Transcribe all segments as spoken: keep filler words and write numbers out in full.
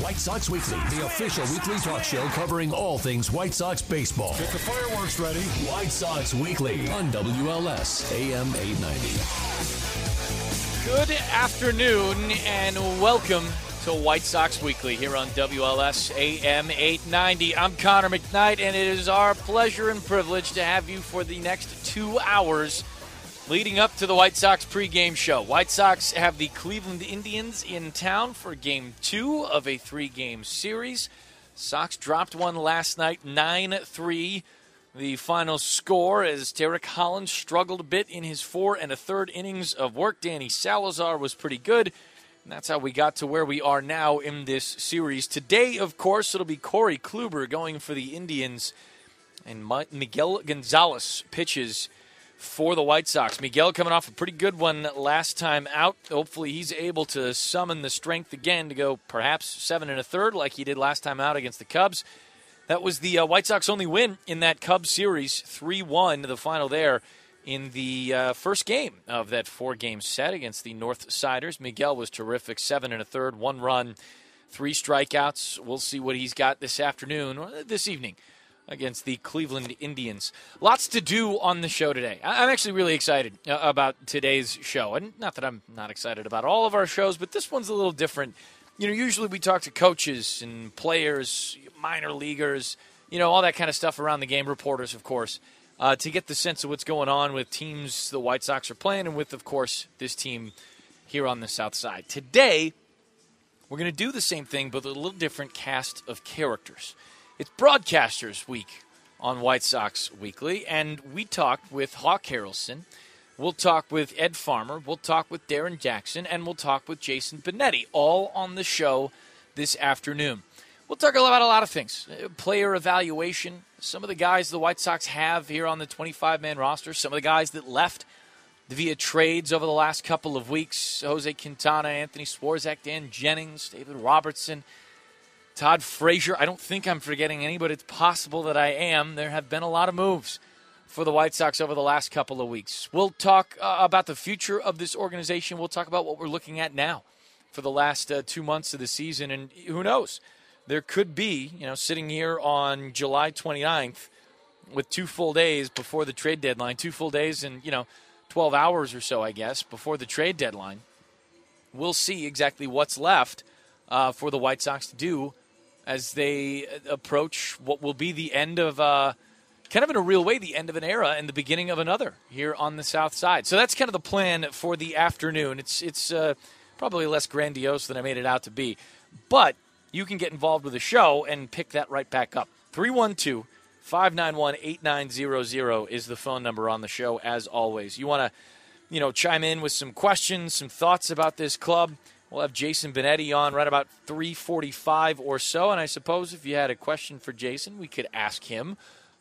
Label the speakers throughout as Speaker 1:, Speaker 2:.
Speaker 1: White Sox Weekly, the official weekly talk show covering all things White Sox baseball.
Speaker 2: Get the fireworks ready.
Speaker 1: White Sox Weekly on W L S A M eight ninety.
Speaker 3: Good afternoon and welcome to White Sox Weekly here on W L S A M eight ninety. I'm Connor McKnight, and it is our pleasure and privilege to have you for the next two hours leading up to the White Sox pregame show. White Sox have the Cleveland Indians in town for game two of a three-game series. Sox dropped one last night, nine three. The final score as Derek Holland struggled a bit in his four and a third innings of work. Danny Salazar was pretty good. And that's how we got to where we are now in this series. Today, of course, it'll be Corey Kluber going for the Indians, and Miguel Gonzalez pitches for the White Sox. Miguel coming off a pretty good one last time out. Hopefully he's able to summon the strength again to go perhaps seven and a third like he did last time out against the Cubs. That was the uh, White Sox only win in that Cubs series, three one, the final there in the uh, first game of that four-game set against the North Siders. Miguel was terrific, seven and a third, one run, three strikeouts. We'll see what he's got this afternoon, or this evening, against the Cleveland Indians. Lots to do on the show today. I'm actually really excited about today's show. And not that I'm not excited about all of our shows, but this one's a little different. You know, usually we talk to coaches and players, minor leaguers, you know, all that kind of stuff around the game, reporters, of course, uh, to get the sense of what's going on with teams the White Sox are playing and with, of course, this team here on the South Side. Today, we're going to do the same thing, but with a little different cast of characters. It's Broadcasters Week on White Sox Weekly, and we talked with Hawk Harrelson. We'll talk with Ed Farmer. We'll talk with Darren Jackson, and we'll talk with Jason Benetti, all on the show this afternoon. We'll talk about a lot of things. Player evaluation, some of the guys the White Sox have here on the twenty-five man roster, some of the guys that left via trades over the last couple of weeks. Jose Quintana, Anthony Swarzak, Dan Jennings, David Robertson, Todd Frazier. I don't think I'm forgetting any, but it's possible that I am. There have been a lot of moves for the White Sox over the last couple of weeks. We'll talk uh, about the future of this organization. We'll talk about what we're looking at now for the last uh, two months of the season. And who knows? There could be, you know, sitting here on July twenty-ninth with two full days before the trade deadline, two full days and, you know, twelve hours or so, I guess, before the trade deadline. We'll see exactly what's left uh, for the White Sox to do as they approach what will be the end of, uh, kind of in a real way, the end of an era and the beginning of another here on the South Side. So that's kind of the plan for the afternoon. It's it's uh, probably less grandiose than I made it out to be. But you can get involved with the show and pick that right back up. three one two, five nine one, eight nine zero zero is the phone number on the show, as always. You want to, you know, chime in with some questions, some thoughts about this club. We'll have Jason Benetti on right about three forty-five or so, and I suppose if you had a question for Jason, we could ask him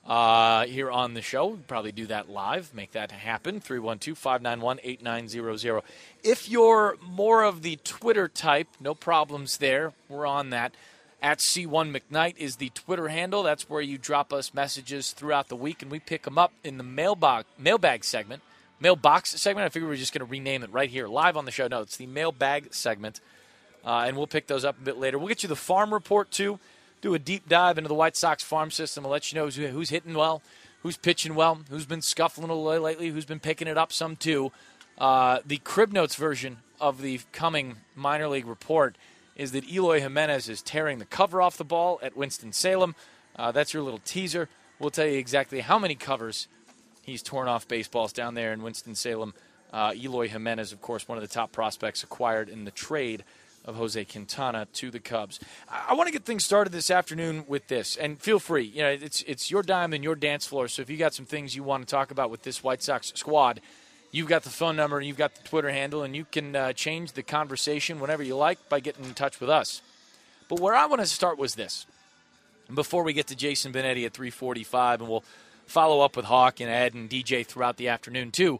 Speaker 3: uh, here on the show. We'd probably do that live, make that happen, three one two, five nine one, eight nine zero zero. If you're more of the Twitter type, no problems there. We're on that. At C one McKnight is the Twitter handle. That's where you drop us messages throughout the week, and we pick them up in the mailbag, mailbag segment. Mailbox segment. I figured we were just going to rename it right here, live on the show. No, it's the mailbag segment, uh, and we'll pick those up a bit later. We'll get you the farm report, too. Do a deep dive into the White Sox farm system. I'll let you know who's, who's hitting well, who's pitching well, who's been scuffling a little lately, who's been picking it up some, too. Uh, the Crib Notes version of the coming minor league report is that Eloy Jimenez is tearing the cover off the ball at Winston-Salem. Uh, that's your little teaser. We'll tell you exactly how many covers he's torn off baseballs down there in Winston-Salem. Uh, Eloy Jimenez, of course, one of the top prospects acquired in the trade of Jose Quintana to the Cubs. I, I want to get things started this afternoon with this, and feel free. You know, it's it's your dime and your dance floor, so if you got some things you want to talk about with this White Sox squad, you've got the phone number and you've got the Twitter handle, and you can uh, change the conversation whenever you like by getting in touch with us. But where I want to start was this. Before we get to Jason Benetti at three forty-five, and we'll follow up with Hawk and Ed and D J throughout the afternoon too.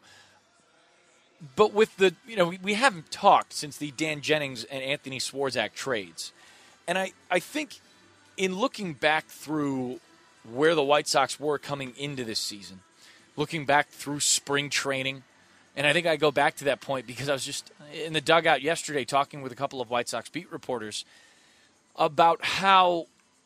Speaker 3: But with the, you know, we, we haven't talked since the Dan Jennings and Anthony Swarzak trades. And I, I think in looking back through where the White Sox were coming into this season, looking back through spring training, and I think I go back to that point because I was just in the dugout yesterday talking with a couple of White Sox beat reporters. about how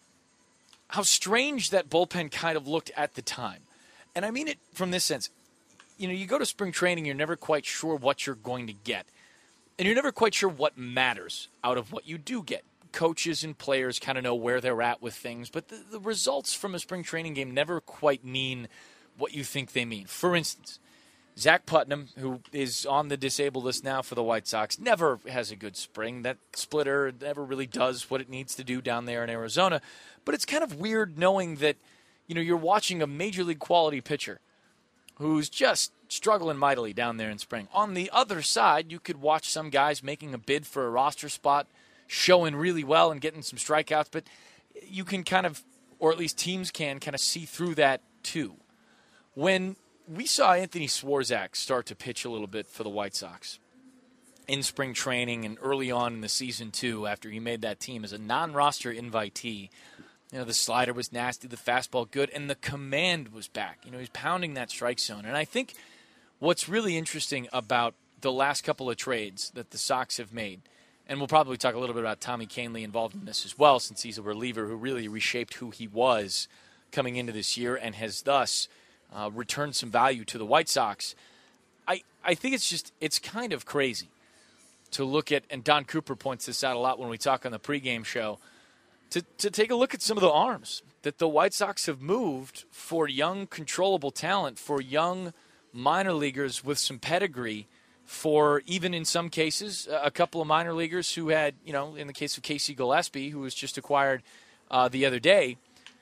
Speaker 3: how strange that bullpen kind of looked at the time. And I mean it from this sense. You know, you go to spring training, you're never quite sure what you're going to get. And you're never quite sure what matters out of what you do get. Coaches and players kind of know where they're at with things, but the, the results from a spring training game never quite mean what you think they mean. For instance, Zach Putnam, who is on the disabled list now for the White Sox, never has a good spring. That splitter never really does what it needs to do down there in Arizona. But it's kind of weird knowing that, you know, you're watching a major league quality pitcher who's just struggling mightily down there in spring. On the other side, you could watch some guys making a bid for a roster spot, showing really well and getting some strikeouts, but you can kind of, or at least teams can, kind of see through that too. When we saw Anthony Swarzak start to pitch a little bit for the White Sox in spring training and early on in the season too, after he made that team as a non-roster invitee, you know, the slider was nasty, the fastball good, and the command was back. You know, he's pounding that strike zone. And I think what's really interesting about the last couple of trades that the Sox have made, and we'll probably talk a little bit about Tommy Kahnle involved in this as well, since he's a reliever who really reshaped who he was coming into this year and has thus uh, returned some value to the White Sox. I, I think it's just, it's kind of crazy to look at, and Don Cooper points this out a lot when we talk on the pregame show, to, to take a look at some of the arms that the White Sox have moved for young, controllable talent, for young minor leaguers with some pedigree, for even in some cases, a couple of minor leaguers who had, you know, in the case of Casey Gillespie, who was just acquired uh, the other day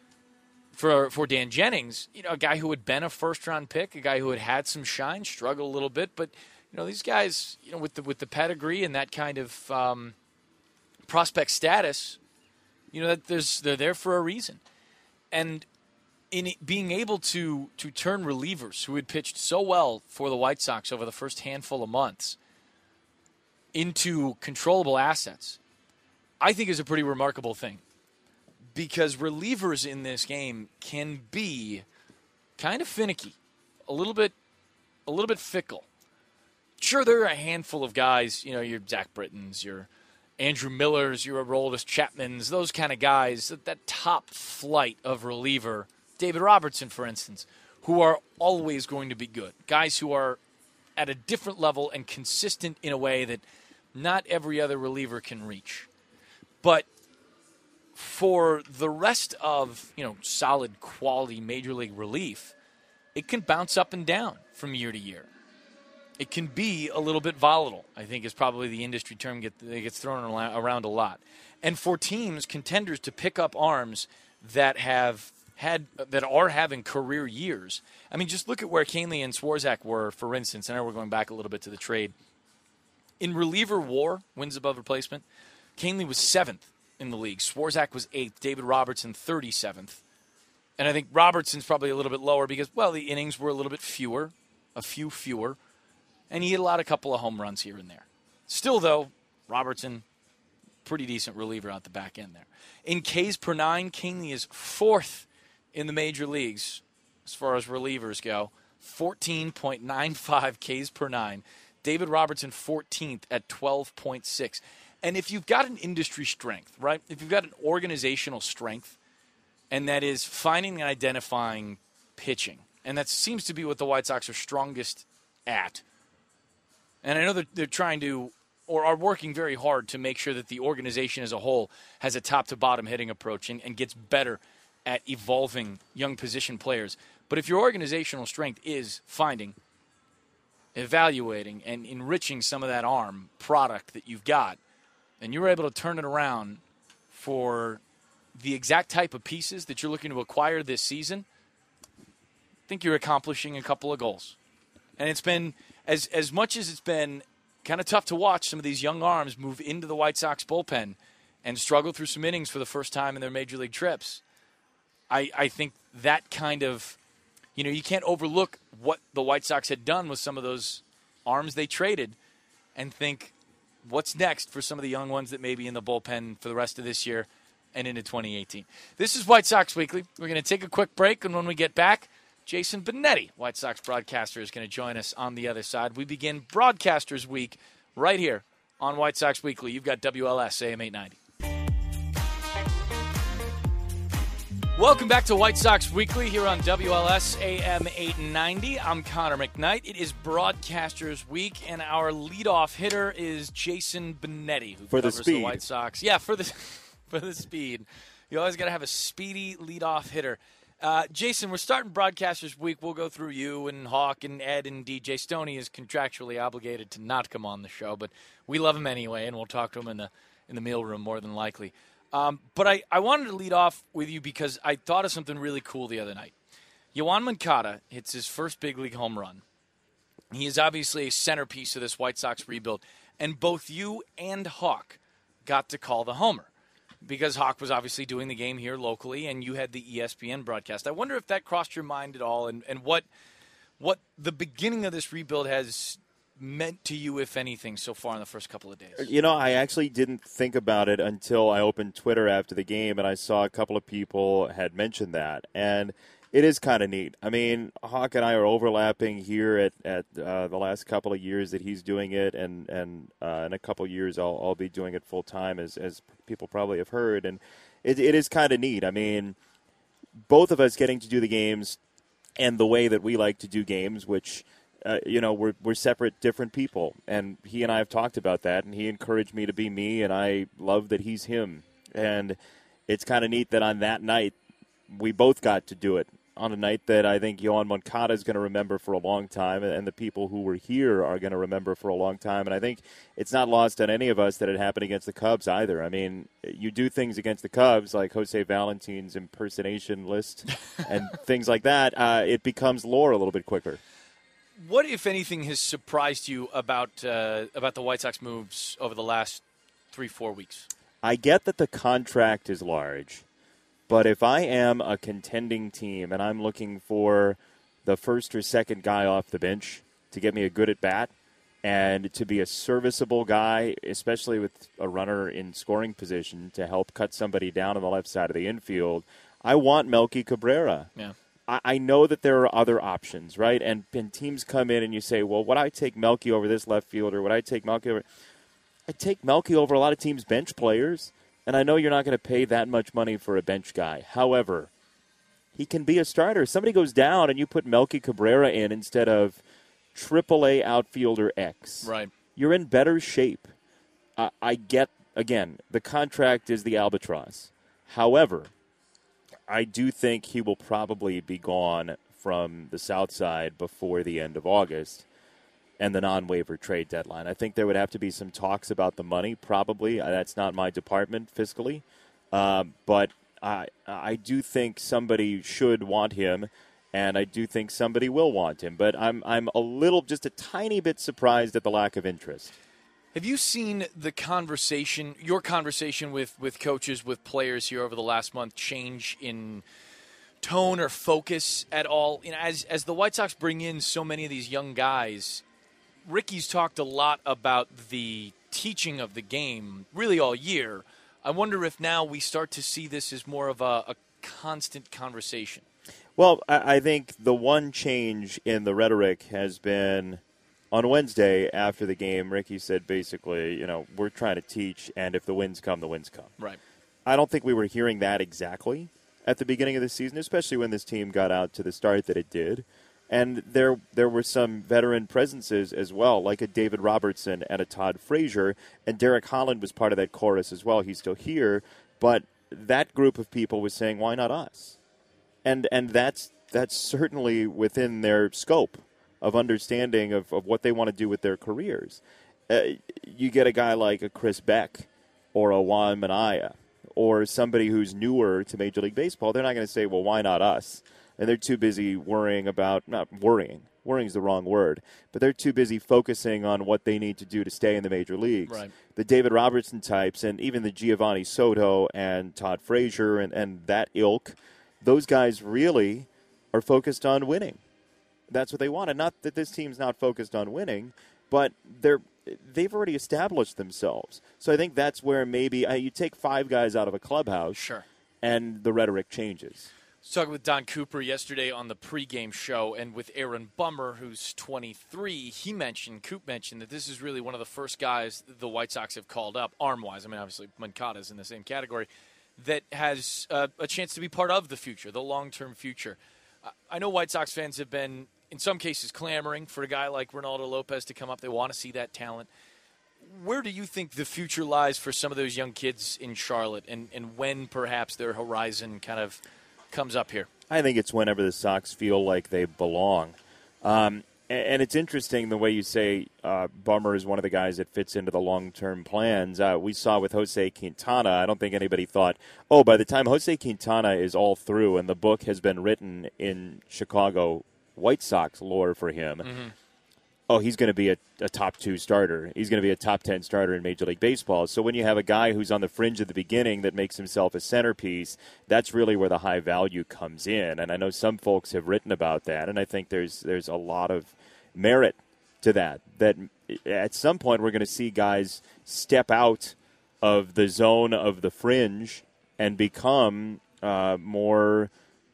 Speaker 3: for for Dan Jennings, you know, a guy who had been a first-round pick, a guy who had had some shine, struggled a little bit, but, you know, these guys, you know, with the with the pedigree and that kind of um, prospect status, you know, that there's they're there for a reason. And in being able to to turn relievers who had pitched so well for the White Sox over the first handful of months into controllable assets, I think is a pretty remarkable thing. Because relievers in this game can be kind of finicky, a little bit a little bit fickle. Sure, there are a handful of guys, you know, your Zach Brittons, your Andrew Millers, your Aroldis Chapmans, those kind of guys, that, that top flight of reliever, David Robertson, for instance, who are always going to be good. Guys who are at a different level and consistent in a way that not every other reliever can reach. But for the rest of, you know, solid quality major league relief, it can bounce up and down from year to year. It can be a little bit volatile, I think is probably the industry term get, that gets thrown around a lot. And for teams, contenders, to pick up arms that have had that are having career years. I mean, just look at where Kahnle and Swarzak were, for instance. I know we're going back a little bit to the trade. In reliever war, wins above replacement, Kahnle was seventh in the league. Swarzak was eighth. David Robertson, thirty-seventh. And I think Robertson's probably a little bit lower because, well, the innings were a little bit fewer, a few fewer. And he hit a lot, a couple of home runs here and there. Still, though, Robertson, pretty decent reliever out the back end there. In Ks per nine, Kahnle is fourth in the major leagues as far as relievers go. fourteen point nine five Ks per nine. David Robertson, fourteenth at twelve point six. And if you've got an industry strength, right, if you've got an organizational strength, and that is finding and identifying pitching, and that seems to be what the White Sox are strongest at. And I know that they're trying to, or are working very hard to make sure that the organization as a whole has a top-to-bottom hitting approach and, and gets better at evolving young position players. But if your organizational strength is finding, evaluating, and enriching some of that arm product that you've got, and you're able to turn it around for the exact type of pieces that you're looking to acquire this season, I think you're accomplishing a couple of goals. And it's been, as as much as it's been kind of tough to watch some of these young arms move into the White Sox bullpen and struggle through some innings for the first time in their major league trips, I, I think that kind of, you know, you can't overlook what the White Sox had done with some of those arms they traded and think, what's next for some of the young ones that may be in the bullpen for the rest of this year and into twenty eighteen. This is White Sox Weekly. We're going to take a quick break, and when we get back, Jason Benetti, White Sox broadcaster, is going to join us on the other side. We begin Broadcasters Week right here on White Sox Weekly. You've got W L S A M eight ninety. Welcome back to White Sox Weekly here on W L S A M eight ninety. I'm Connor McKnight. It is Broadcasters Week, and our leadoff hitter is Jason Benetti, who
Speaker 2: for
Speaker 3: covers
Speaker 2: the, speed.
Speaker 3: the White Sox. Yeah, for the for the speed. You always got to have a speedy leadoff hitter. Uh, Jason, we're starting Broadcasters Week. We'll go through you and Hawk and Ed and D J. Stoney is contractually obligated to not come on the show, but we love him anyway, and we'll talk to him in the in the meal room more than likely. Um, but I, I wanted to lead off with you because I thought of something really cool the other night. Yoan Moncada hits his first big league home run. He is obviously a centerpiece of this White Sox rebuild, and both you and Hawk got to call the homer because Hawk was obviously doing the game here locally, and you had the E S P N broadcast. I wonder if that crossed your mind at all, and, and what what the beginning of this rebuild has meant to you, if anything, so far in the first couple of days.
Speaker 2: You know, I actually didn't think about it until I opened Twitter after the game, and I saw a couple of people had mentioned that, and it is kind of neat. I mean, Hawk and I are overlapping here at, at uh, the last couple of years that he's doing it, and, and uh, in a couple of years I'll, I'll be doing it full-time, as, as people probably have heard, and it, it is kind of neat. I mean, both of us getting to do the games and the way that we like to do games, which – Uh, you know, we're we're separate, different people, and he and I have talked about that, and he encouraged me to be me, and I love that he's him. And it's kind of neat that on that night, we both got to do it, on a night that I think Yoan Moncada is going to remember for a long time, and the people who were here are going to remember for a long time. And I think it's not lost on any of us that it happened against the Cubs either. I mean, you do things against the Cubs, like Jose Valentin's impersonation list and things like that, uh, it becomes lore a little bit quicker.
Speaker 3: What, if anything, has surprised you about uh, about the White Sox moves over the last three, four weeks?
Speaker 2: I get that the contract is large, but if I am a contending team and I'm looking for the first or second guy off the bench to get me a good at-bat and to be a serviceable guy, especially with a runner in scoring position to help cut somebody down on the left side of the infield, I want Melky Cabrera.
Speaker 3: Yeah.
Speaker 2: I know that there are other options, right? And, and teams come in and you say, well, would I take Melky over this left fielder? Would I take Melky over? I take Melky over a lot of teams' bench players, and I know you're not going to pay that much money for a bench guy. However, he can be a starter. If somebody goes down and you put Melky Cabrera in instead of triple A outfielder X,
Speaker 3: right,
Speaker 2: you're in better shape. Uh, I get, again, the contract is the albatross. However, I do think he will probably be gone from the South Side before the end of August and the non-waiver trade deadline. I think there would have to be some talks about the money, probably. That's not my department fiscally. Uh, but I, I do think somebody should want him, and I do think somebody will want him. But I'm, I'm a little, just a tiny bit surprised at the lack of interest.
Speaker 3: Have you seen the conversation, your conversation with, with coaches, with players here over the last month change in tone or focus at all? You know, as as the White Sox bring in so many of these young guys, Ricky's talked a lot about the teaching of the game really all year. I wonder if now we start to see this as more of a, a constant conversation.
Speaker 2: Well, I, I think the one change in the rhetoric has been – on Wednesday, after the game, Ricky said basically, you know, we're trying to teach, and if the wins come, the wins come.
Speaker 3: Right.
Speaker 2: I don't think we were hearing that exactly at the beginning of the season, especially when this team got out to the start that it did. And there there were some veteran presences as well, like a David Robertson and a Todd Frazier, and Derek Holland was part of that chorus as well. He's still here, but that group of people was saying, why not us? And and that's that's certainly within their scope of understanding of, of what they want to do with their careers. Uh, you get a guy like a Chris Beck or a Juan Minaya or somebody who's newer to Major League Baseball, they're not going to say, well, why not us? And they're too busy worrying about, not worrying, worrying is the wrong word, but they're too busy focusing on what they need to do to stay in the major leagues.
Speaker 3: Right.
Speaker 2: The David Robertson types and even the Giovanni Soto and Todd Frazier and, and that ilk, those guys really are focused on winning. That's what they want. And not that this team's not focused on winning, but they're they've already established themselves. So I think that's where maybe uh, you take five guys out of a clubhouse,
Speaker 3: sure,
Speaker 2: and the rhetoric changes.
Speaker 3: I was talking with Don Cooper yesterday on the pregame show, and with Aaron Bummer, who's twenty-three, he mentioned, Coop mentioned, that this is really one of the first guys the White Sox have called up, arm-wise. I mean, obviously, Moncada's in the same category, that has uh, a chance to be part of the future, the long-term future. Uh, I know White Sox fans have been, in some cases, clamoring for a guy like Ronaldo Lopez to come up. They want to see that talent. Where do you think the future lies for some of those young kids in Charlotte, and, and when perhaps their horizon kind of comes up here?
Speaker 2: I think it's whenever the Sox feel like they belong. Um, and, and it's interesting the way you say uh, Bummer is one of the guys that fits into the long-term plans. Uh, we saw with Jose Quintana, I don't think anybody thought, oh, by the time Jose Quintana is all through and the book has been written in Chicago White Sox lore for him, mm-hmm. oh, he's going to be a, a top two starter. He's going to be a top ten starter in Major League Baseball. So when you have a guy who's on the fringe at the beginning that makes himself a centerpiece, that's really where the high value comes in. And I know some folks have written about that, and I think there's there's a lot of merit to that. That at some point we're going to see guys step out of the zone of the fringe and become uh, more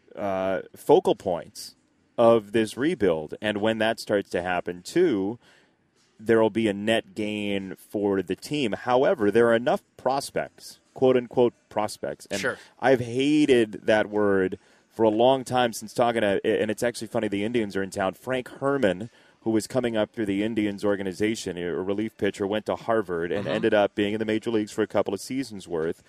Speaker 2: uh, focal points of this rebuild. And when that starts to happen, too, there will be a net gain for the team. However, there are enough prospects, quote-unquote prospects. And
Speaker 3: sure.
Speaker 2: I've hated that word for a long time since talking to, and it's actually funny, the Indians are in town. Frank Herman, who was coming up through the Indians organization, a relief pitcher, went to Harvard and mm-hmm. ended up being in the major leagues for a couple of seasons worth.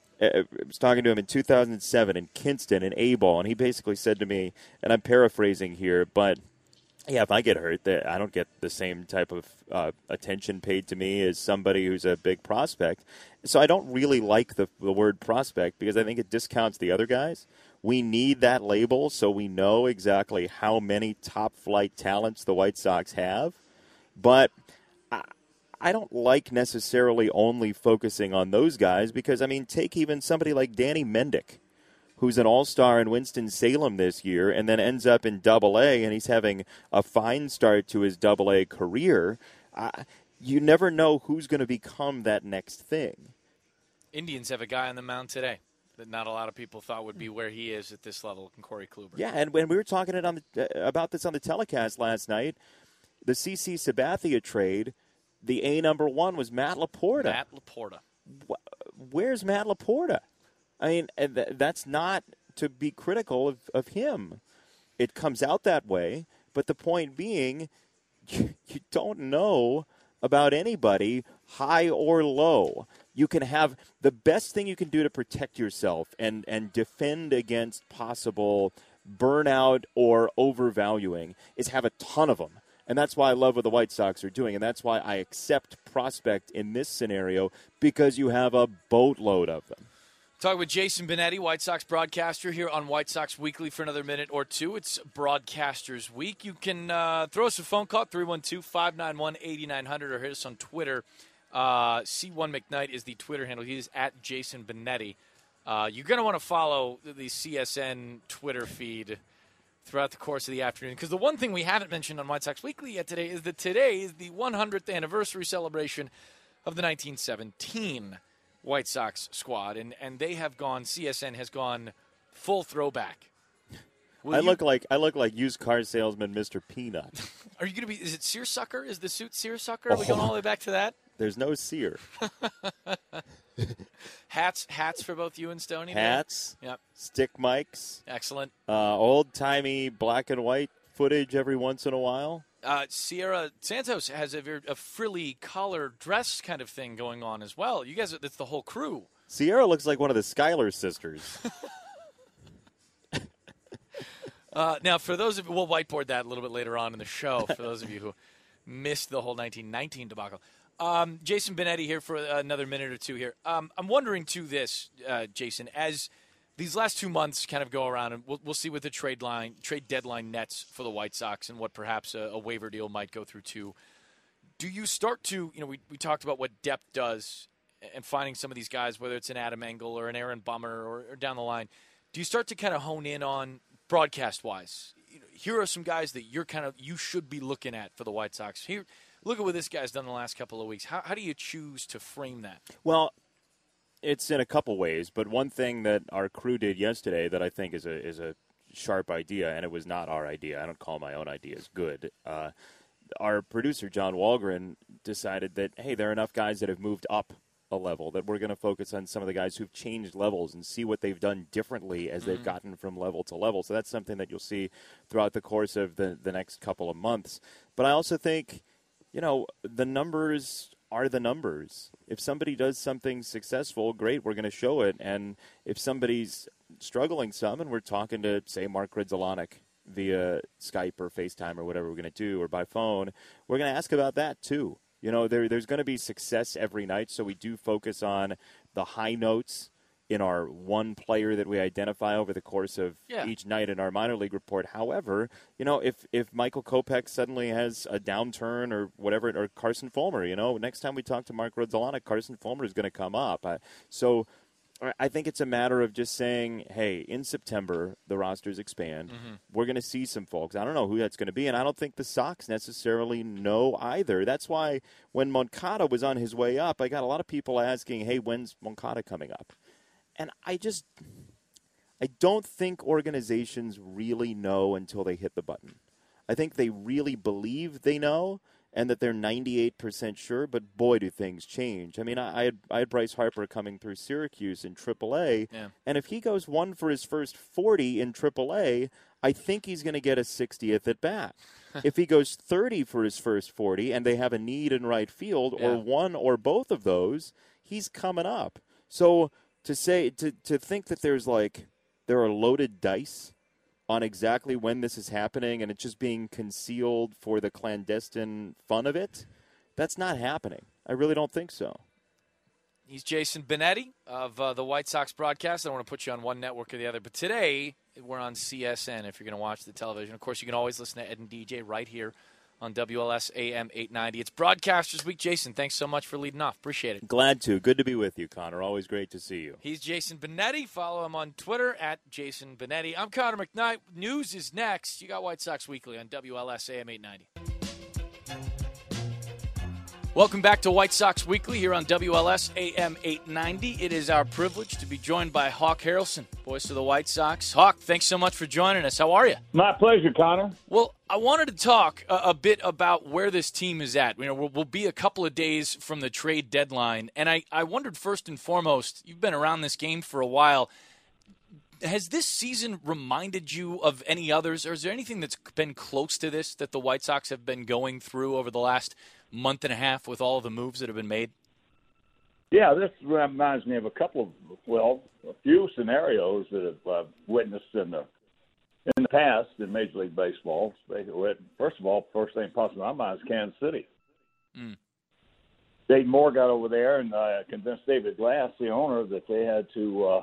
Speaker 2: I was talking to him in two thousand seven in Kinston in A-ball, and he basically said to me, and I'm paraphrasing here, but yeah, if I get hurt, I don't get the same type of uh, attention paid to me as somebody who's a big prospect. So I don't really like the, the word prospect because I think it discounts the other guys. We need that label so we know exactly how many top-flight talents the White Sox have. But I, I don't like necessarily only focusing on those guys because, I mean, take even somebody like Danny Mendick, who's an all-star in Winston-Salem this year and then ends up in Double A, and he's having a fine start to his Double A career. Uh, you never know who's going to become that next thing.
Speaker 3: Indians have a guy on the mound today that not a lot of people thought would be where he is at this level, Corey Kluber.
Speaker 2: Yeah, and when we were talking it on the, uh, about this on the telecast last night, the C C Sabathia trade, the A number one was Matt Laporta.
Speaker 3: Matt Laporta.
Speaker 2: Where's Matt Laporta? I mean, that's not to be critical of, of him. It comes out that way, but the point being, you, you don't know about anybody, high or low. You can have the best thing you can do to protect yourself and, and defend against possible burnout or overvaluing is have a ton of them. And that's why I love what the White Sox are doing, and that's why I accept prospect in this scenario because you have a boatload of them.
Speaker 3: Talking with Jason Benetti, White Sox broadcaster, here on White Sox Weekly for another minute or two. It's Broadcasters Week. You can uh, throw us a phone call, three one two, five nine one, eight nine zero zero, or hit us on Twitter. Uh, C one McKnight is the Twitter handle. He is at Jason Benetti. Uh, you're going to want to follow the C S N Twitter feed throughout the course of the afternoon, because the one thing we haven't mentioned on White Sox Weekly yet today is that today is the one hundredth anniversary celebration of the nineteen seventeen White Sox squad, and, and they have gone, C S N has gone full throwback. Will
Speaker 2: I
Speaker 3: you,
Speaker 2: look like I look like used car salesman Mister Peanut.
Speaker 3: Are you going to be, is it Seersucker? Is the suit Seersucker? Are oh, we going all the way back to that?
Speaker 2: There's no seer.
Speaker 3: hats hats for both you and Stoney?
Speaker 2: Hats.
Speaker 3: Yep.
Speaker 2: Stick mics.
Speaker 3: Excellent.
Speaker 2: Uh, old-timey black and white footage every once in a while.
Speaker 3: Uh, Sierra Santos has a, very, a frilly collar dress kind of thing going on as well. You guys, that's the whole crew.
Speaker 2: Sierra looks like one of the Schuyler sisters.
Speaker 3: uh, now, for those of you, we'll whiteboard that a little bit later on in the show, for those of you who missed the whole nineteen nineteen debacle. Um, Jason Benetti here for another minute or two here. Um, I'm wondering, too, this, uh, Jason, as these last two months kind of go around, and we'll, we'll see what the trade line, trade deadline nets for the White Sox and what perhaps a, a waiver deal might go through too. Do you start to, you know, we, we talked about what depth does and finding some of these guys, whether it's an Adam Engel or an Aaron Bummer or, or down the line. Do you start to kind of hone in on broadcast-wise? You know, here are some guys that you're kind of, you should be looking at for the White Sox. Here, look at what this guy's done the last couple of weeks. How, how do you choose to frame that?
Speaker 2: Well, it's in a couple ways, but one thing that our crew did yesterday that I think is a is a sharp idea, and it was not our idea. I don't call my own ideas good. Uh, our producer, John Walgren, decided that, hey, there are enough guys that have moved up a level, that we're going to focus on some of the guys who've changed levels and see what they've done differently as mm-hmm. they've gotten from level to level. So that's something that you'll see throughout the course of the, the next couple of months. But I also think, you know, the numbers are the numbers. If somebody does something successful, great, we're going to show it. And if somebody's struggling some, and we're talking to, say, Mark Grudzielanek via Skype or FaceTime or whatever we're going to do, or by phone, we're going to ask about that too. You know, there, there's going to be success every night, so we do focus on the high notes in our one player that we identify over the course of yeah. each night in our minor league report. However, you know, if, if Michael Kopech suddenly has a downturn or whatever, or Carson Fulmer, you know, next time we talk to Mark Grudzielanek, Carson Fulmer is going to come up. Uh, so I think it's a matter of just saying, hey, in September, the rosters expand. Mm-hmm. We're going to see some folks. I don't know who that's going to be, and I don't think the Sox necessarily know either. That's why when Moncada was on his way up, I got a lot of people asking, hey, when's Moncada coming up? And I just – I don't think organizations really know until they hit the button. I think they really believe they know, and that they're ninety-eight percent sure, but boy, do things change. I mean, I, I, had, I had Bryce Harper coming through Syracuse in triple A, yeah. and if he goes one for his first forty in triple A, I think he's going to get a sixtieth at bat. If he goes thirty for his first forty and they have a need in right field, yeah. or one or both of those, he's coming up. So to say to, to think that there's like there are loaded dice on exactly when this is happening and it's just being concealed for the clandestine fun of it, that's not happening. I really don't think so.
Speaker 3: He's Jason Benetti of uh, the White Sox broadcast. I don't want to put you on one network or the other, but today we're on C S N if you're going to watch the television. Of course, you can always listen to Ed and D J right here on W L S A M eight ninety. It's Broadcasters Week. Jason, thanks so much for leading off. Appreciate it.
Speaker 2: Glad to. Good to be with you, Connor. Always great to see you.
Speaker 3: He's Jason Benetti. Follow him on Twitter at Jason Benetti. I'm Connor McKnight. News is next. You got White Sox Weekly on W L S A M eight ninety. Welcome back to White Sox Weekly here on W L S A M eight ninety. It is our privilege to be joined by Hawk Harrelson, voice of the White Sox. Hawk, thanks so much for joining us. How are you?
Speaker 4: My pleasure, Connor.
Speaker 3: Well, I wanted to talk a, a bit about where this team is at. You know, we'll, we'll be a couple of days from the trade deadline, and I, I wondered first and foremost, you've been around this game for a while. Has this season reminded you of any others, or is there anything that's been close to this that the White Sox have been going through over the last month and a half with all of the moves that have been made?
Speaker 4: Yeah, this reminds me of a couple of, well, a few scenarios that I've uh, witnessed in the in the past in Major League Baseball. First of all, first thing pops in my mind is Kansas City. Mm. Dayton Moore got over there and uh, convinced David Glass, the owner, that they had to uh,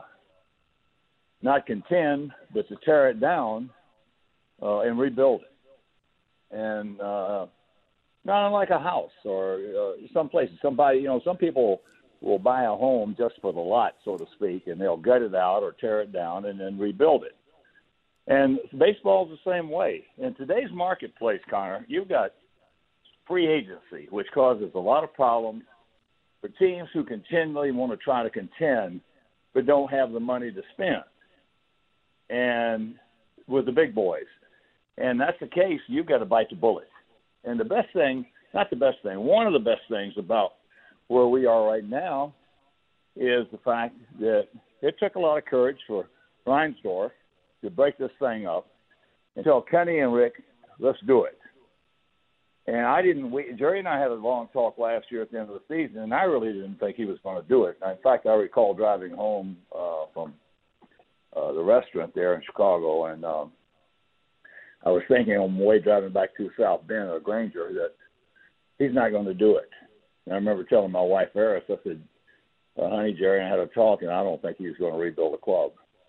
Speaker 4: not contend, but to tear it down uh, and rebuild it. And uh, not unlike a house or uh, some places. Somebody, you know, some people will buy a home just for the lot, so to speak, and they'll gut it out or tear it down and then rebuild it. And baseball's the same way. In today's marketplace, Connor, you've got free agency, which causes a lot of problems for teams who continually want to try to contend but don't have the money to spend. And with the big boys. And that's the case, you've got to bite the bullet. And the best thing, not the best thing, one of the best things about where we are right now is the fact that it took a lot of courage for Reinsdorf to break this thing up and tell Kenny and Rick, let's do it. And I didn't, we, Jerry and I had a long talk last year at the end of the season, and I really didn't think he was going to do it. In fact, I recall driving home uh, from uh, the restaurant there in Chicago, and um, I was thinking on my way driving back to South Bend or Granger that he's not going to do it. And I remember telling my wife, Eris, I said, uh, honey, Jerry and I had a talk, and I don't think he's going to rebuild the club.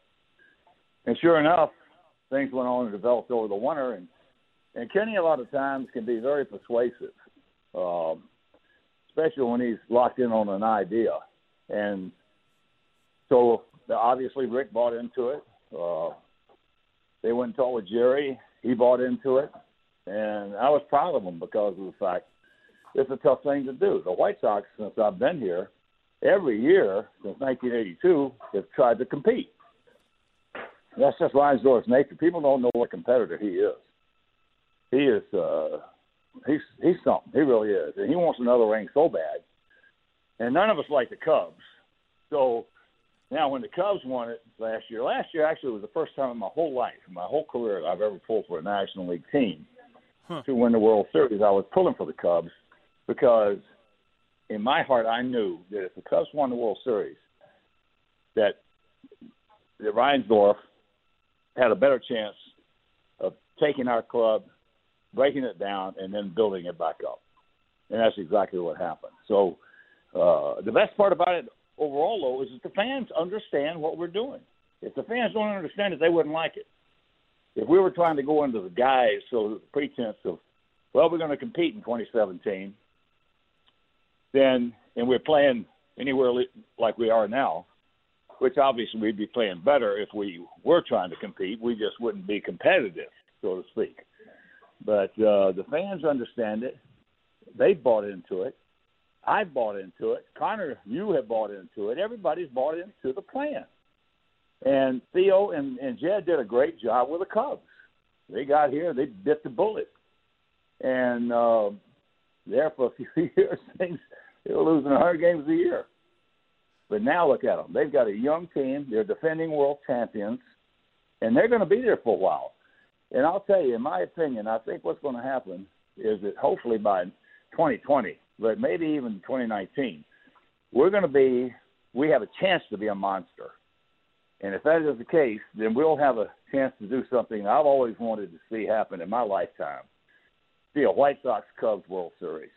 Speaker 4: And sure enough, things went on and developed over the winter, and, and Kenny a lot of times can be very persuasive, um, especially when he's locked in on an idea. And so obviously Rick bought into it. Uh, they went and talked with Jerry. He bought into it, and I was proud of him because of the fact it's a tough thing to do. The White Sox, since I've been here, every year since nineteen eighty-two, have tried to compete. That's just Reinsdorf's nature. People don't know what competitor he is. He is, uh, he's he's something. He really is, and he wants another ring so bad. And none of us like the Cubs. So now when the Cubs won it last year, last year actually was the first time in my whole life, in my whole career, I've ever pulled for a National League team huh. to win the World Series. I was pulling for the Cubs because in my heart I knew that if the Cubs won the World Series, that, that Reinsdorf had a better chance of taking our club, breaking it down, and then building it back up. And that's exactly what happened. So uh, the best part about it overall, though, is that the fans understand what we're doing. If the fans don't understand it, they wouldn't like it. If we were trying to go into the guise, so the pretense of, well, we're going to compete in twenty seventeen, then, and we're playing anywhere like we are now, which obviously we'd be playing better if we were trying to compete. We just wouldn't be competitive, so to speak. But uh, the fans understand it. They bought into it. I bought into it. Connor, you have bought into it. Everybody's bought into the plan. And Theo and, and Jed did a great job with the Cubs. They got here. They bit the bullet. And uh, there for a few years, things, they were losing one hundred games a year. But now look at them. They've got a young team. They're defending world champions. And they're going to be there for a while. And I'll tell you, in my opinion, I think what's going to happen is that hopefully by twenty twenty, but maybe even twenty nineteen, we're going to be, we have a chance to be a monster. And if that is the case, then we'll have a chance to do something I've always wanted to see happen in my lifetime, be a White Sox-Cubs World Series.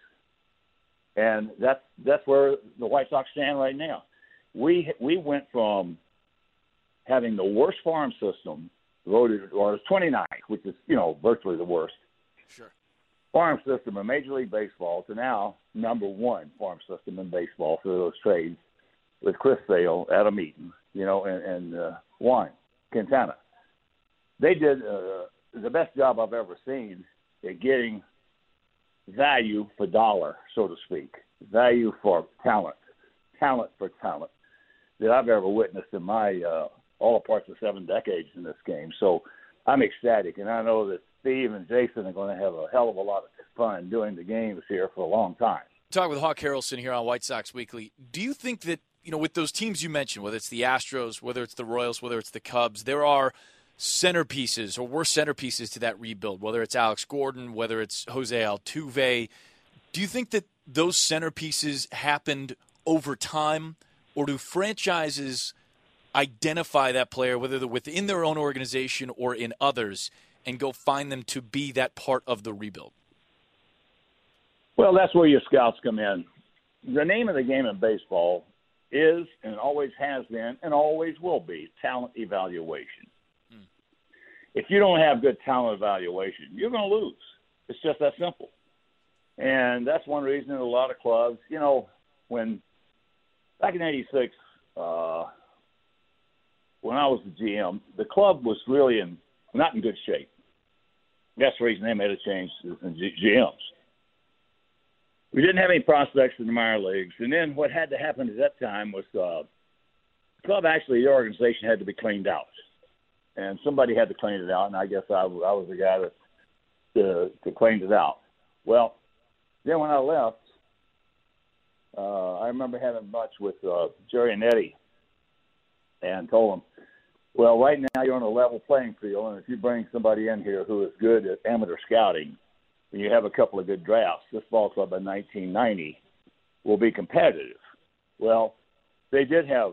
Speaker 4: And that's that's where the White Sox stand right now. We we went from having the worst farm system, voted, or it's twenty-ninth, which is, you know, virtually the worst.
Speaker 3: Sure.
Speaker 4: Farm system in Major League Baseball to now number one farm system in baseball for those trades with Chris Sale, Adam Eaton, you know, and, and uh, Juan Quintana. They did uh, the best job I've ever seen at getting value for dollar, so to speak, value for talent, talent for talent that I've ever witnessed in my uh, all parts of seven decades in this game. So I'm ecstatic, and I know that Steve and Jason are going to have a hell of a lot of fun doing the games here for a long time.
Speaker 3: Talk with Hawk Harrelson here on White Sox Weekly. Do you think that, you know, with those teams you mentioned, whether it's the Astros, whether it's the Royals, whether it's the Cubs, there are centerpieces or were centerpieces to that rebuild, whether it's Alex Gordon, whether it's Jose Altuve. Do you think that those centerpieces happened over time, or do franchises identify that player, whether they're within their own organization or in others, and go find them to be that part of the rebuild?
Speaker 4: Well, that's where your scouts come in. The name of the game in baseball is, and always has been, and always will be, talent evaluation. Hmm. If you don't have good talent evaluation, you're going to lose. It's just that simple. And that's one reason that a lot of clubs, you know, when back in eighty-six, uh, when I was the G M, the club was really in not in good shape. That's the reason they made a change in G- GMs. We didn't have any prospects in the minor leagues. And then what had to happen at that time was uh, the club, actually, the organization had to be cleaned out. And somebody had to clean it out, and I guess I, I was the guy that to, to cleaned it out. Well, then when I left, uh, I remember having lunch with uh, Jerry and Eddie and told them, well, right now you're on a level playing field, and if you bring somebody in here who is good at amateur scouting, and you have a couple of good drafts, this ball club in nineteen ninety will be competitive. Well, they did have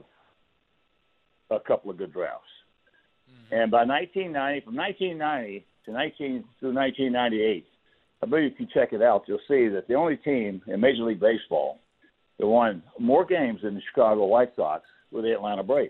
Speaker 4: a couple of good drafts. Mm-hmm. And by nineteen ninety, from nineteen ninety to nineteen through nineteen ninety-eight, I believe if you check it out, you'll see that the only team in Major League Baseball that won more games than the Chicago White Sox were the Atlanta Braves.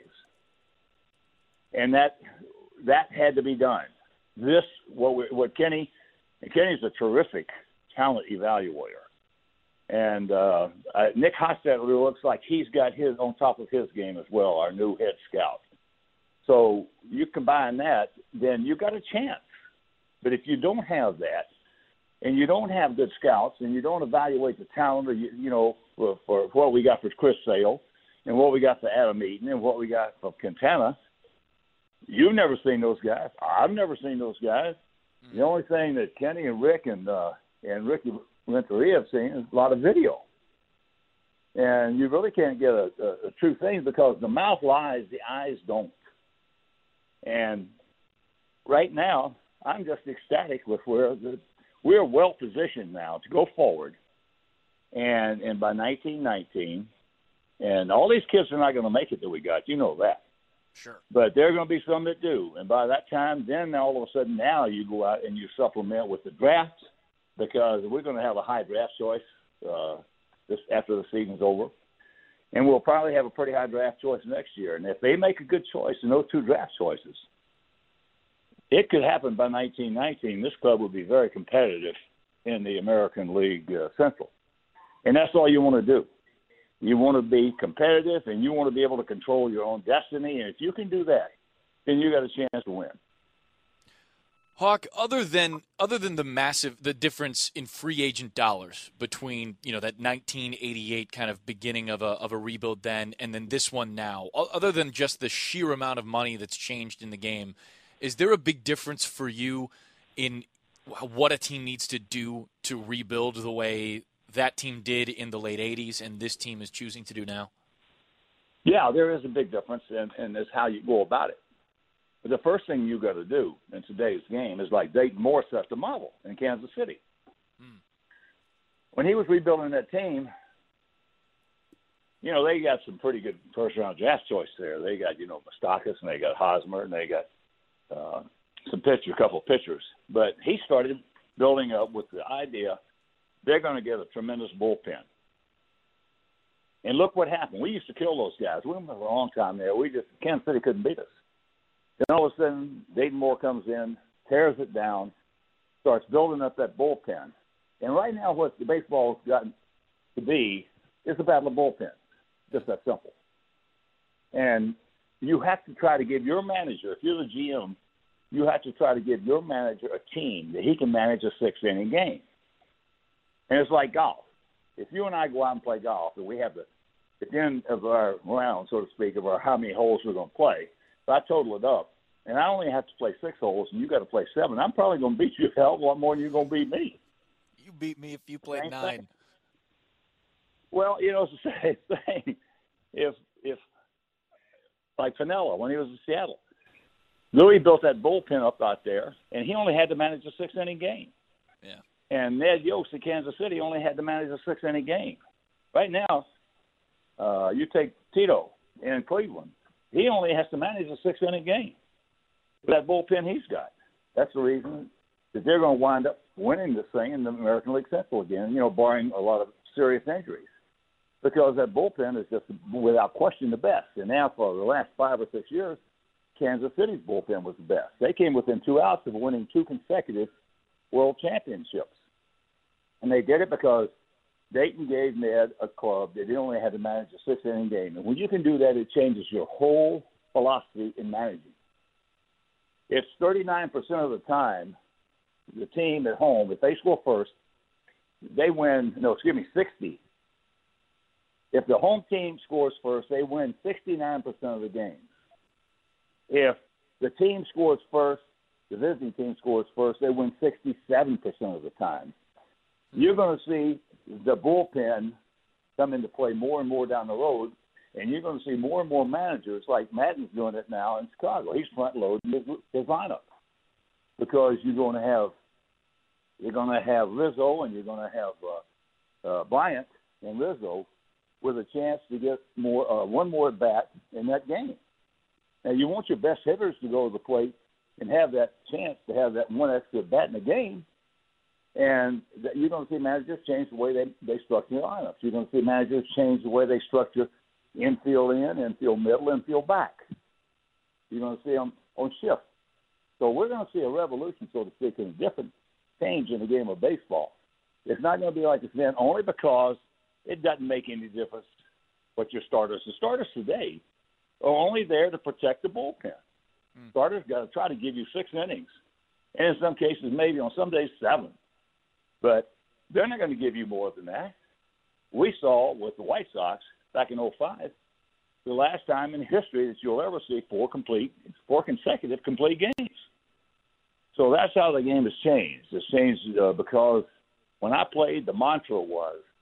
Speaker 4: And that that had to be done. This, what we, what Kenny, and Kenny's a terrific talent evaluator. And uh, uh, Nick Hostetler looks like he's got his on top of his game as well, our new head scout. So you combine that, then you've got a chance. But if you don't have that, and you don't have good scouts, and you don't evaluate the talent, or you, you know, for, for what we got for Chris Sale, and what we got for Adam Eaton, and what we got for Quintana, you've never seen those guys. I've never seen those guys. Mm-hmm. The only thing that Kenny and Rick and uh, and Ricky Renteria have seen is a lot of video. And you really can't get a, a, a true thing because the mouth lies, the eyes don't. And right now, I'm just ecstatic with where the, we're well positioned now to go forward. And and by nineteen nineteen, and all these kids are not going to make it that we got. You know that.
Speaker 3: Sure.
Speaker 4: But there are going to be some that do. And by that time, then all of a sudden now you go out and you supplement with the draft because we're going to have a high draft choice uh, this after the season's over. And we'll probably have a pretty high draft choice next year. And if they make a good choice in those two draft choices, it could happen by nineteen nineteen. This club would be very competitive in the American League uh, Central. And that's all you want to do. You want to be competitive, and you want to be able to control your own destiny. And if you can do that, then you got a chance to win.
Speaker 3: Hawk, other than other than the massive the difference in free agent dollars between, you know, that nineteen eighty-eight kind of beginning of a of a rebuild then and then this one now, other than just the sheer amount of money that's changed in the game, is there a big difference for you in what a team needs to do to rebuild the way that team did in the late eighties and this team is choosing to do now?
Speaker 4: Yeah, there is a big difference, and, and it's how you go about it. But the first thing you got to do in today's game is like Dayton Moore set the model in Kansas City. Hmm. When he was rebuilding that team, you know, they got some pretty good first-round draft choice there. They got, you know, Moustakas, and they got Hosmer, and they got uh, some pitchers, a couple of pitchers. But he started building up with the idea they're going to get a tremendous bullpen. And look what happened. We used to kill those guys. We went for a long time there. We just, Kansas City couldn't beat us. Then all of a sudden, Dayton Moore comes in, tears it down, starts building up that bullpen. And right now what the baseball has gotten to be is a battle of bullpens. Just that simple. And you have to try to give your manager, if you're the G M, you have to try to give your manager a team that he can manage a six-inning game. And it's like golf. If you and I go out and play golf, and we have the, at the end of our round, so to speak, of our how many holes we're going to play, if I total it up, and I only have to play six holes, and you got to play seven, I'm probably going to beat you a hell of a lot more than you're going to beat me.
Speaker 3: You beat me if you played Same nine. Thing.
Speaker 4: Well, you know, it's the same thing. If, if like Finella, when he was in Seattle, Louis built that bullpen up out there, and he only had to manage a six-inning game.
Speaker 3: Yeah.
Speaker 4: And Ned Yost in Kansas City only had to manage a six-inning game. Right now, uh, you take Tito in Cleveland. He only has to manage a six-inning game. That bullpen he's got. That's the reason that they're going to wind up winning this thing in the American League Central again, you know, barring a lot of serious injuries. Because that bullpen is just, without question, the best. And now for the last five or six years, Kansas City's bullpen was the best. They came within two outs of winning two consecutive world championships. And they did it because Dayton gave Ned a club that he only had to manage a six-inning game. And when you can do that, it changes your whole philosophy in managing. It's thirty-nine percent of the time the team at home, if they score first, they win, no, excuse me, sixty. If the home team scores first, they win sixty-nine percent of the games. If the team scores first, the visiting team scores first, they win sixty-seven percent of the time. You're going to see the bullpen come into play more and more down the road, and you're going to see more and more managers, like Madden's doing it now in Chicago. He's front-loading his, his lineup because you're going to have you're going to have Rizzo and you're going to have uh, uh, Bryant and Rizzo with a chance to get more uh, one more at bat in that game. Now, you want your best hitters to go to the plate and have that chance to have that one extra bat in the game. And that you're going to see managers change the way they, they structure their lineups. You're going to see managers change the way they structure infield in, infield middle, infield back. You're going to see them on shift. So we're going to see a revolution, so to speak, and a different change in the game of baseball. It's not going to be like it's been only because it doesn't make any difference what your starters. The starters today are only there to protect the bullpen. Mm. Starters got to try to give you six innings, and in some cases, maybe on some days, seven. But they're not going to give you more than that. We saw with the White Sox back in oh five, the last time in history that you'll ever see four complete, four consecutive complete games. So that's how the game has changed. It's changed uh, because when I played, the mantra was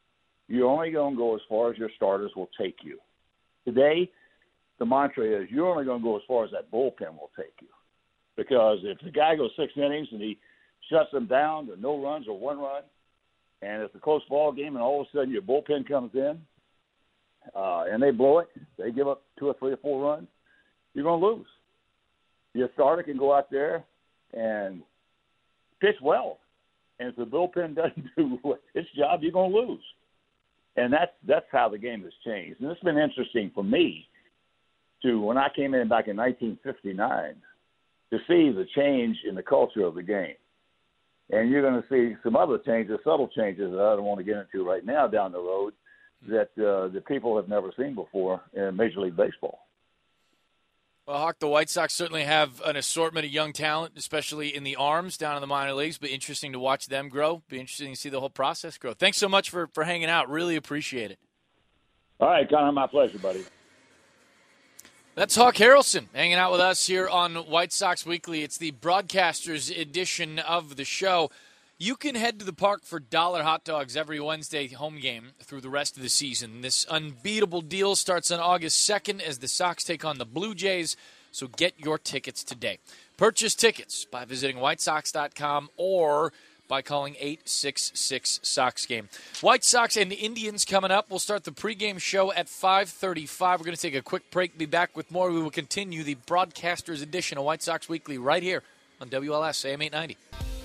Speaker 4: You're only going to go as far as your starters will take you. Today, the mantra is you're only going to go as far as that bullpen will take you. Because if the guy goes six innings and he shuts them down to no runs or one run, and it's a close ball game and all of a sudden your bullpen comes in uh, and they blow it, they give up two or three or four runs, you're going to lose. Your starter can go out there and pitch well. And if the bullpen doesn't do its job, you're going to lose. And that's that's how the game has changed. And it's been interesting for me to, when I came in back in nineteen fifty-nine, to see the change in the culture of the game. And you're going to see some other changes, subtle changes that I don't want to get into right now down the road that uh, the people have never seen before in Major League Baseball.
Speaker 3: Well, Hawk, the White Sox certainly have an assortment of young talent, especially in the arms down in the minor leagues. Be interesting to watch them grow. Be interesting to see the whole process grow. Thanks so much for, for hanging out. Really appreciate it.
Speaker 4: All right, Connor, my pleasure, buddy.
Speaker 3: That's Hawk Harrelson hanging out with us here on White Sox Weekly. It's the broadcasters edition of the show. You can head to the park for dollar hot dogs every Wednesday home game through the rest of the season. This unbeatable deal starts on August second as the Sox take on the Blue Jays, so get your tickets today. Purchase tickets by visiting white sox dot com or by calling eight six six Sox game. White Sox and Indians coming up. We'll start the pregame show at five thirty-five. We're going to take a quick break, be back with more. We will continue the broadcasters edition of White Sox Weekly right here on W L S A M eight ninety.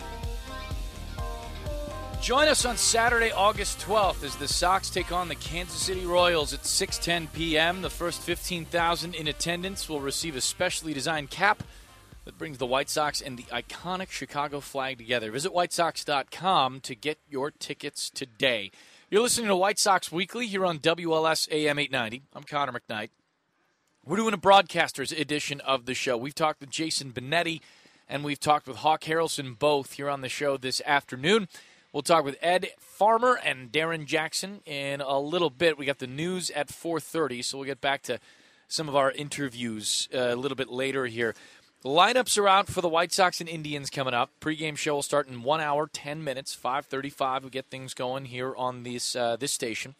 Speaker 3: Join us on Saturday, August twelfth, as the Sox take on the Kansas City Royals at six ten p.m. The first fifteen thousand in attendance will receive a specially designed cap that brings the White Sox and the iconic Chicago flag together. Visit white sox dot com to get your tickets today. You're listening to White Sox Weekly here on W L S A M eight ninety. I'm Connor McKnight. We're doing a broadcasters edition of the show. We've talked with Jason Benetti and we've talked with Hawk Harrelson both here on the show this afternoon. We'll talk with Ed Farmer and Darren Jackson in a little bit. We got the news at four thirty, so we'll get back to some of our interviews uh, a little bit later here. The lineups are out for the White Sox and Indians coming up. Pre-game show will start in one hour, ten minutes, five thirty-five. We'll get things going here on this, uh, this station.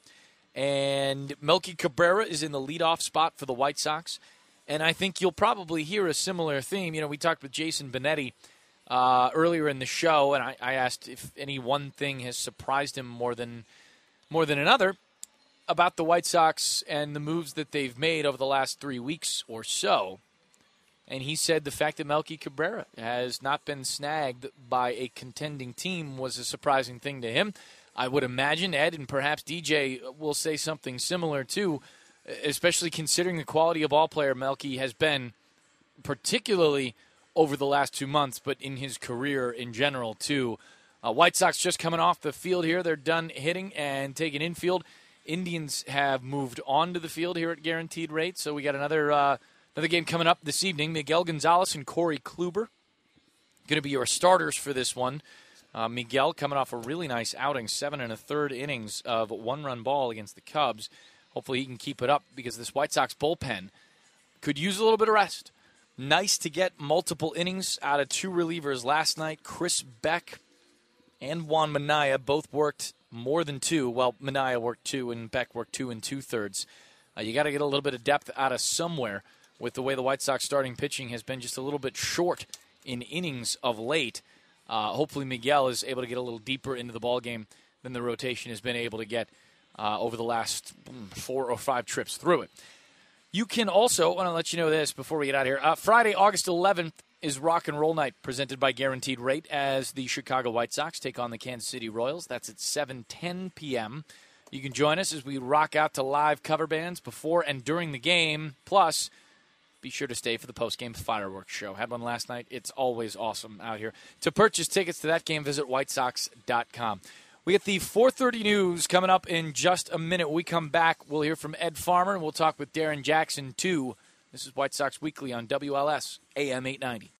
Speaker 3: And Melky Cabrera is in the leadoff spot for the White Sox. And I think you'll probably hear a similar theme. You know, we talked with Jason Benetti Uh, earlier in the show, and I, I asked if any one thing has surprised him more than more than another about the White Sox and the moves that they've made over the last three weeks or so. And he said the fact that Melky Cabrera has not been snagged by a contending team was a surprising thing to him. I would imagine Ed and perhaps D J will say something similar too, especially considering the quality of ball player Melky has been, particularly over the last two months, but in his career in general, too. Uh, White Sox just coming off the field here. They're done hitting and taking infield. Indians have moved on to the field here at Guaranteed Rate, so we got another uh, another game coming up this evening. Miguel Gonzalez and Corey Kluber going to be your starters for this one. Uh, Miguel coming off a really nice outing, seven and a third innings of one-run ball against the Cubs. Hopefully he can keep it up because this White Sox bullpen could use a little bit of rest. Nice to get multiple innings out of two relievers last night. Chris Beck and Juan Minaya both worked more than two. Well, Minaya worked two and Beck worked two and two-thirds. Uh, you got to get a little bit of depth out of somewhere with the way the White Sox starting pitching has been just a little bit short in innings of late. Uh, hopefully Miguel is able to get a little deeper into the ballgame than the rotation has been able to get uh, over the last four or five trips through it. You can also, I want to let you know this before we get out of here. Uh, Friday, August eleventh is Rock and Roll Night presented by Guaranteed Rate as the Chicago White Sox take on the Kansas City Royals. That's at seven ten p.m. You can join us as we rock out to live cover bands before and during the game. Plus, be sure to stay for the post-game fireworks show. Had one last night. It's always awesome out here. To purchase tickets to that game, visit white sox dot com. We get the four thirty news coming up in just a minute. When we come back, we'll hear from Ed Farmer, and we'll talk with Darren Jackson, too. This is White Sox Weekly on W L S A M eight ninety.